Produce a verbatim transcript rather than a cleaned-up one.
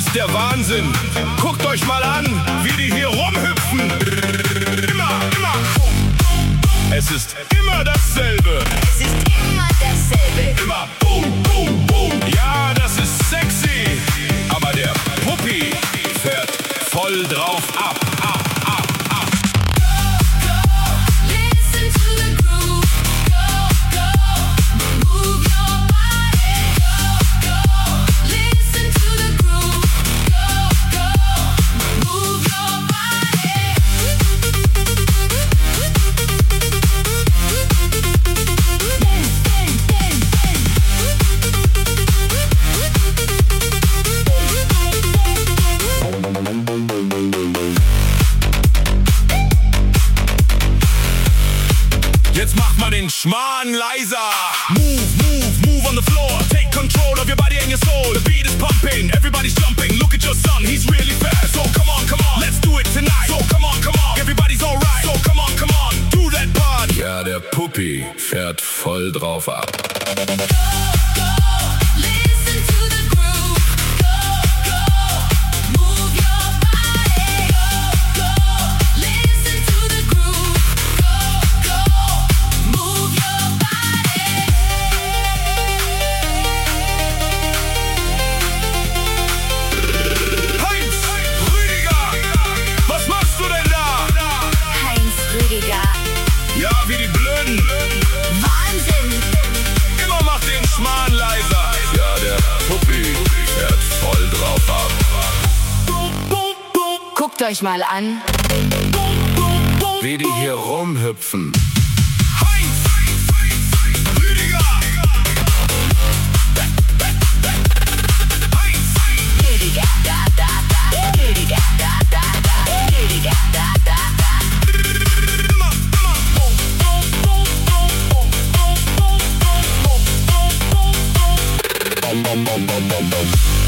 ist der Wahnsinn. Guckt euch mal an, wie die hier rumhüpfen. Immer, immer. Es ist immer dasselbe. Es ist immer dasselbe. Immer boom, boom, boom. Ja, das ist sexy. Aber der Puppi fährt voll drauf ab, ab, ab, ab. Go, go, listen to the groove. Go, go, move your body. Go, go, listen to the groove. Go, go, move your body. Dance, dance, dance, dance. Jetzt macht mal den Schmarrn leiser. Move, move, move on the floor. Take control of your body and your soul. The beat is pumping, everybody's jumping. Look at your son, he's really fast. So come on, come on, let's do it tonight. So come on, come on, everybody's alright. So come on, come on, do that part. Ja, der Puppi fährt voll drauf ab. Go, go, listen to the groove. Go, go, move your body. Go, go, listen to the groove. Go, go, move your body. Heinz, Rüdiger, was machst du denn da? Heinz Rüdiger, Ja, wie die Blöden. Wahnsinn. Immer macht den Schmarrn leiser. Ja, der Puppi fährt voll drauf ab. Guckt euch mal an. Wie die hier rumhüpfen. Heinz, Rüdiger. Heinz, Rüdiger, da, da, da. Rüdiger, da, da, da. Rüdiger, da, da, da. immer, immer.